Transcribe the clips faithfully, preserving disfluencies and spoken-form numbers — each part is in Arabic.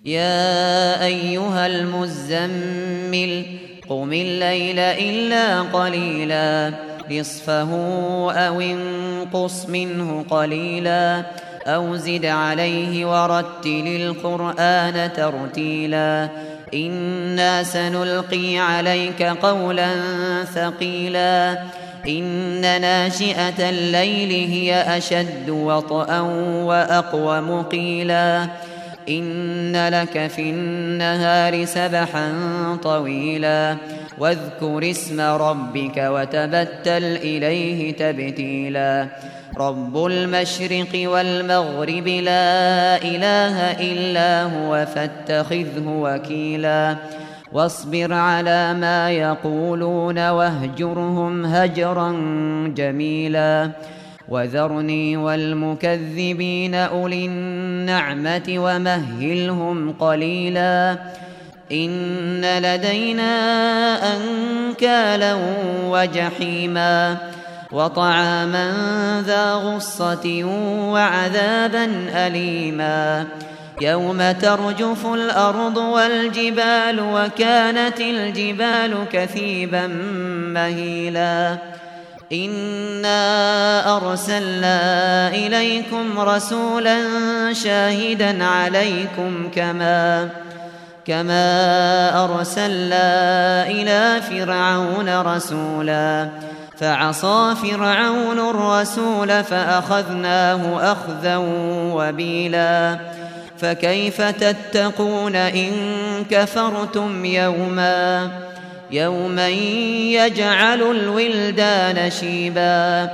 يا أيها المزمل قم الليل إلا قليلا نصفه أو انقص منه قليلا أو زد عليه ورتل القرآن ترتيلا إنا سنلقي عليك قولا ثقيلا إن ناشئة الليل هي أشد وطئا وأقوم قيلا إن لك في النهار سبحا طويلا واذكر اسم ربك وتبتل إليه تبتيلا رب المشرق والمغرب لا إله إلا هو فاتخذه وكيلا واصبر على ما يقولون واهجرهم هجرا جميلا وذرني والمكذبين أولي النعمة ومهلهم قليلا إن لدينا أنكالا وجحيما وطعاما ذا غصة وعذابا أليما يوم ترجف الأرض والجبال وكانت الجبال كثيبا مهيلا إنا أرسلنا إليكم رسولا شاهدا عليكم كما كما أرسلنا إلى فرعون رسولا فعصى فرعون الرسول فأخذناه أخذا وبيلا فكيف تتقون إن كفرتم يوما يوما يجعل الولدان شيبا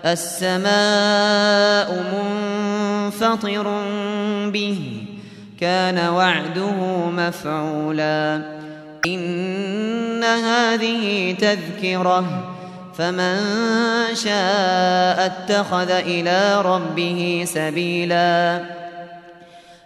السماء منفطر به كان وعده مفعولا إن هذه تذكرة فمن شاء اتخذ إلى ربه سبيلا